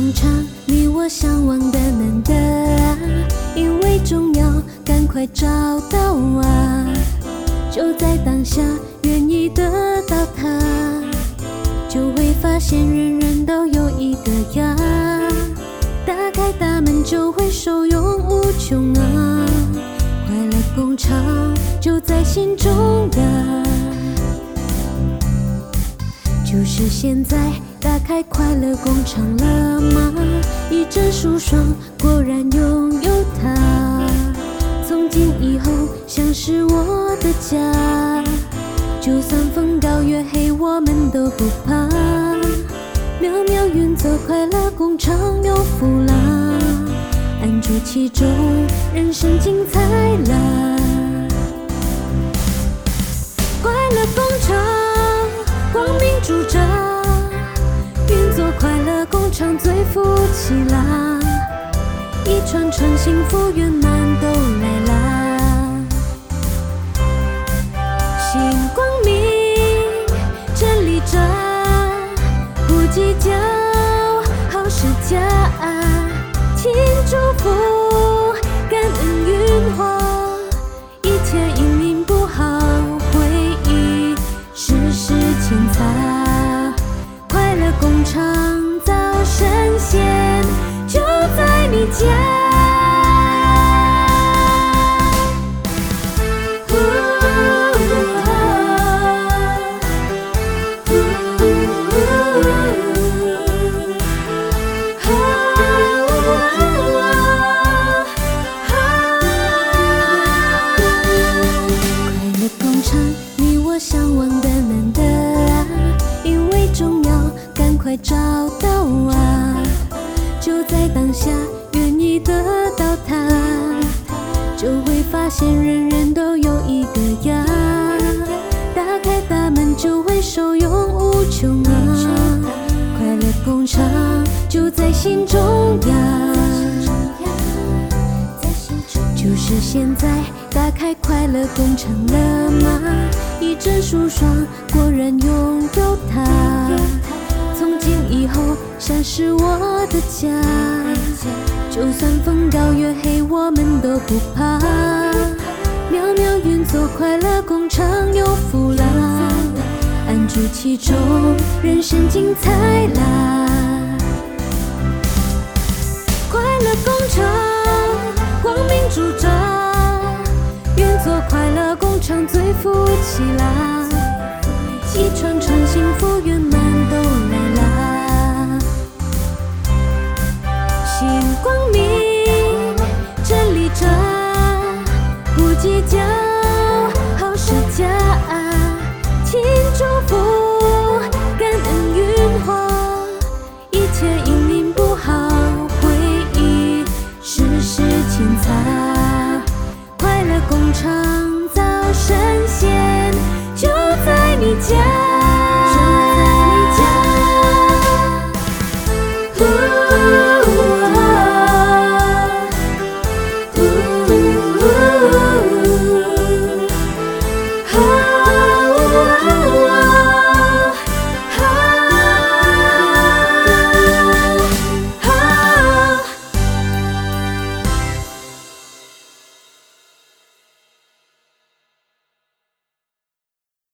工厂，你我向往的难得啊，因为重要，赶快找到啊！就在当下，愿意得到它，就会发现人人都有一个家。打开大门就会受用无穷啊！快乐工厂就在心中呀，就是现在。打开快乐工厂了吗？一阵舒爽，果然拥有它。从今以后，像是我的家。就算风高月黑，我们都不怕。渺渺云走，快乐工厂有福啦。安住其中，人生精彩啦。快乐工厂，光明主张。运作快乐工厂最福气啦，一串串幸福圆满都来啦。新光明真理着，不计较，好事家，请祝福，感恩云花，一切因因不好回忆，世事牵擦。快乐工厂早神仙就在你家。快乐工厂，你我向往的难得啊，因为重要。赶快找到啊！就在当下，愿意得到它，就会发现人人都有一个家。打开大门就会受用无穷啊！快乐工厂就在心中呀，就是现在。打开快乐工厂了吗？一阵舒爽，果然拥有它。从今以后，像是我的家。就算风高月黑，我们都不怕。渺渺云走，快乐工厂有福啦。安住其中，人生精彩啦。快乐工厂，光明主张，运作快乐工厂最福气啦。一串串幸福圆满都来啦。新光明真理着，不计较。